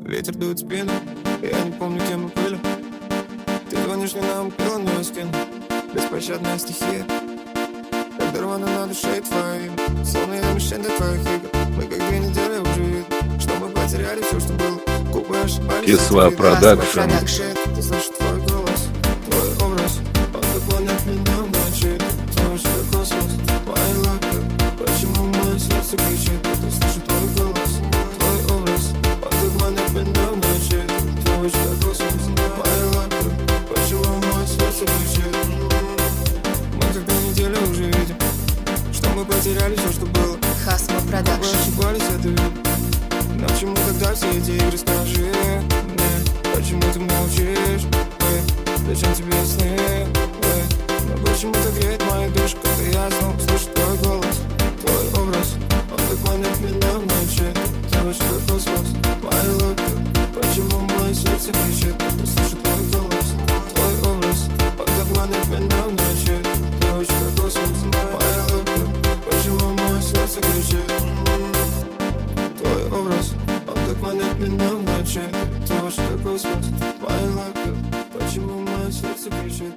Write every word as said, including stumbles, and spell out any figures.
ветер дует в спину. Я не помню, где мы были. Ты звонишь мне на укрыл, но я скину. Беспощадная стихия, как дорвано на душе твоей. Словно я мишень для твоих игр. Мы как две недели уже видно, что мы потеряли все, что было. Купы ошибались. Кисла Продакшн. Ты слышишь твой голос, твой образ. Он дополняет меня в ночи. Твой что космос, мои лапы. Почему мое сердце кричит? Ты слышишь твой голос, твой образ. Он дополняет меня в ночи. Твой что космос, мои лапы. Почему мое сердце кричит? Мы как две недели уже видим, что мы потеряли все, что было. Хасма Продакшн. Мы ошибались, это видно. Но почему тогда все эти игры, скажи мне? Почему ты молчишь? Эй, зачем тебе сны? Эй, но почему так греет мою душу, когда я снова слышу твой голос, твой образ? Он так манит меня в ночи. Девочка, космос, мои лапы. Почему мое сердце кричит? Я слышу твой голос, твой образ. Он так манит меня в ночи. Девочка, космос, мои лапы. Почему мое сердце кричит? Твой образ, он так манит меня в ночи. Девочка, космос, мои лапы. Почему мое сердце кричит?